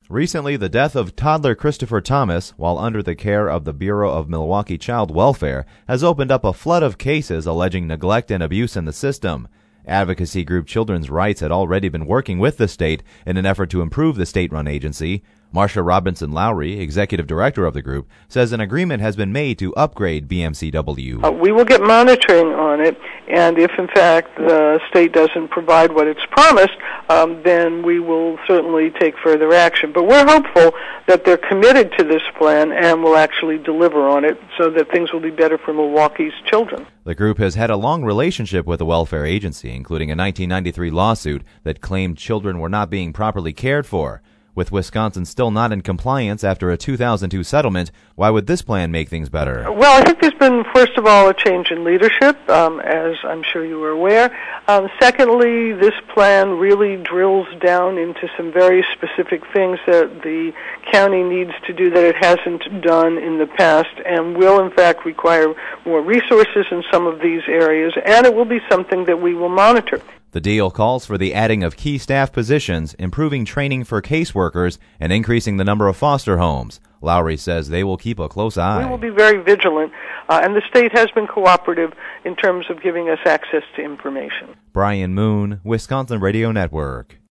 Recently, the death of toddler Christopher Thomas, while under the care of the Bureau of Milwaukee Child Welfare, has opened up a flood of cases alleging neglect and abuse in the system. Advocacy group Children's Rights had already been working with the state in an effort to improve the state-run agency. Marcia Robinson Lowry, executive director of the group, says an agreement has been made to upgrade BMCW. We will get monitoring on it, and if in fact the state doesn't provide what it's promised, then we will certainly take further action. But we're hopeful that they're committed to this plan and will actually deliver on it so that things will be better for Milwaukee's children. The group has had a long relationship with the welfare agency, including a 1993 lawsuit that claimed children were not being properly cared for. With Wisconsin still not in compliance after a 2002 settlement, why would this plan make things better? Well, I think there's been, first of all, a change in leadership, as I'm sure you are aware. Secondly, this plan really drills down into some very specific things that the county needs to do that it hasn't done in the past, and will, in fact, require more resources in some of these areas, and it will be something that we will monitor. The deal calls for the adding of key staff positions, improving training for caseworkers, and increasing the number of foster homes. Lowry says they will keep a close eye. We will be very vigilant, and the state has been cooperative in terms of giving us access to information. Brian Moon, Wisconsin Radio Network.